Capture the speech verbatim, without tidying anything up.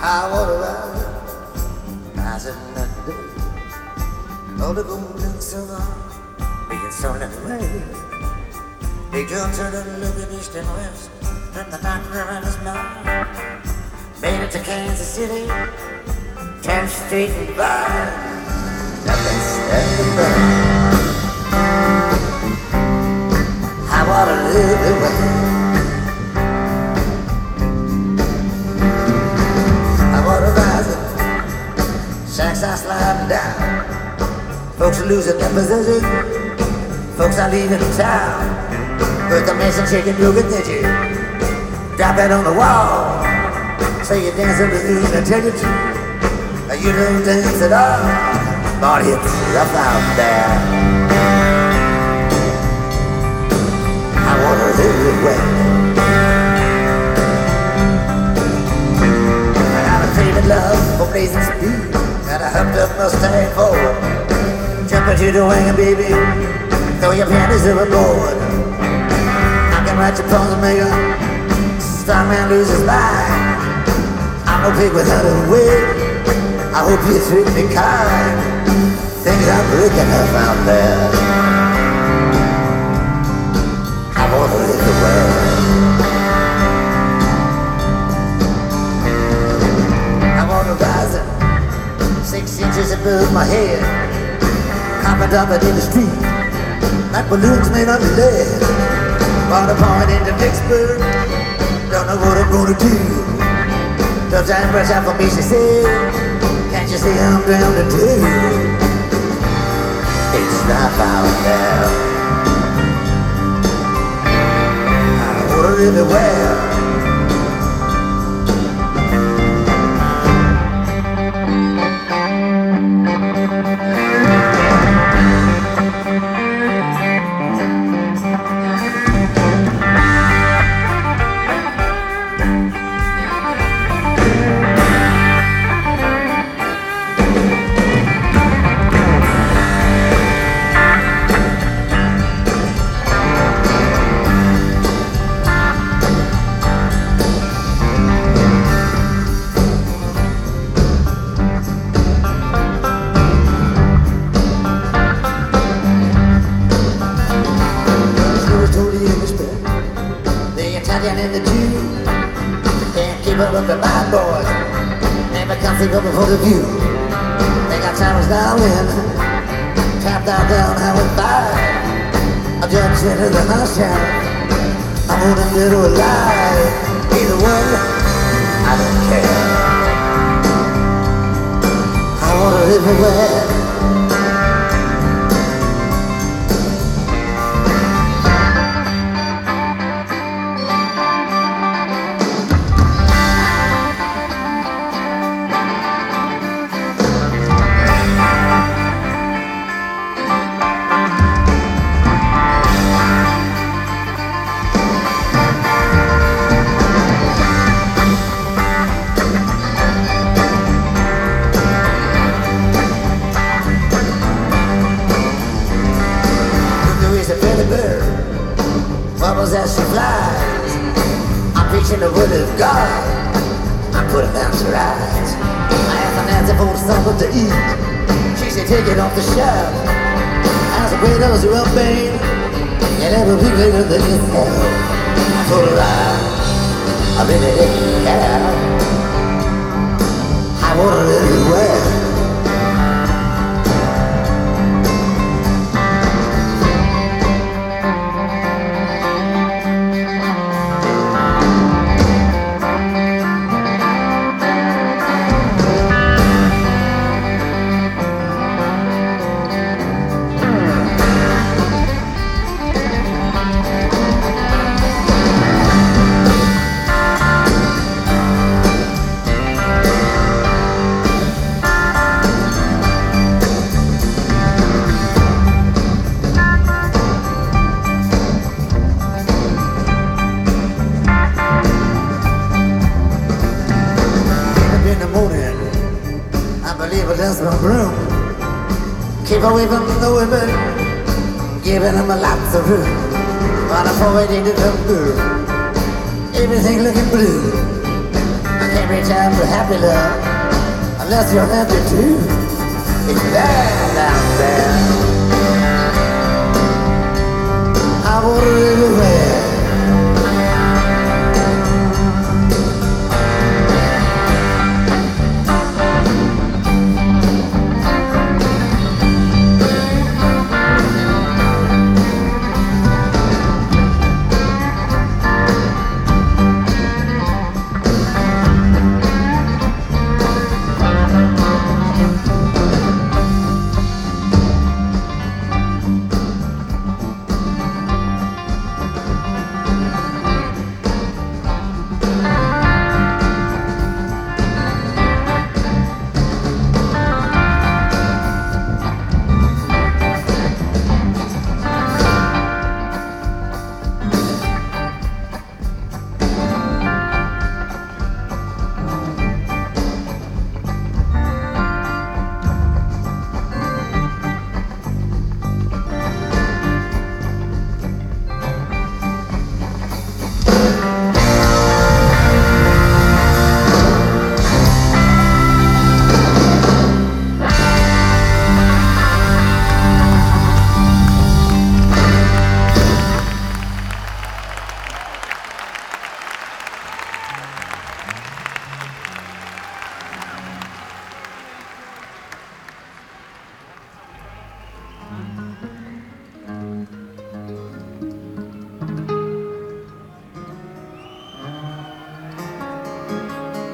I want to ride, rising at the day. All the golden silver, being sown in the rain. Big John turned and looking east and west, from the doctor and his mind. Made it to Kansas City, tenth Street and Vine. Nothing standing back. I want to live the way. I want to rise up, shacks are sliding down. Folks are losing their position, folks are leaving town. With the mess and chicken yogurt that you drop it on the wall. Say you're dancing with you and tell you to. You don't dance at all, but it's rough out there. I wanna live it well. I got a favorite love for blazing speed, got a humped up Mustang Ford. Jump into the wing, baby, throw your panties overboard. Write your poems, make a strong man lose his mind. I'm no pig without a wig. I hope you treat me kind. Things are breaking up out there. I wanna live the world. I wanna rise up six inches above my head. Cop and dump it in the street like balloons made of lead. Bought a point into Vicksburg, don't know what I'm gonna do. No time press out for me, she said. Can't you see I'm down to do? It's rough out there. I wanna live it well. And the Jew can't keep up with the bad boys. Never come think up before the view. They got towers down in, tapped out down Howard Five. I jumped into the house channel. I'm on a little alive. Either one, I don't care. I wanna live everywhere. Bubbles as she flies. I'm preaching the word of God. I'm putting down her eyes. I asked Nancy for something to eat. She said take it off the shelf. As a great as a real pain, and never be greater than yourself. I told her I, I really didn't care. I wanna live it well. That's my broom. Keep away from the women, giving them a lots of room. While I'm forwarding to come through, everything looking blue. I can't reach out for happy love unless you're happy too. It's bad out there. I water everywhere.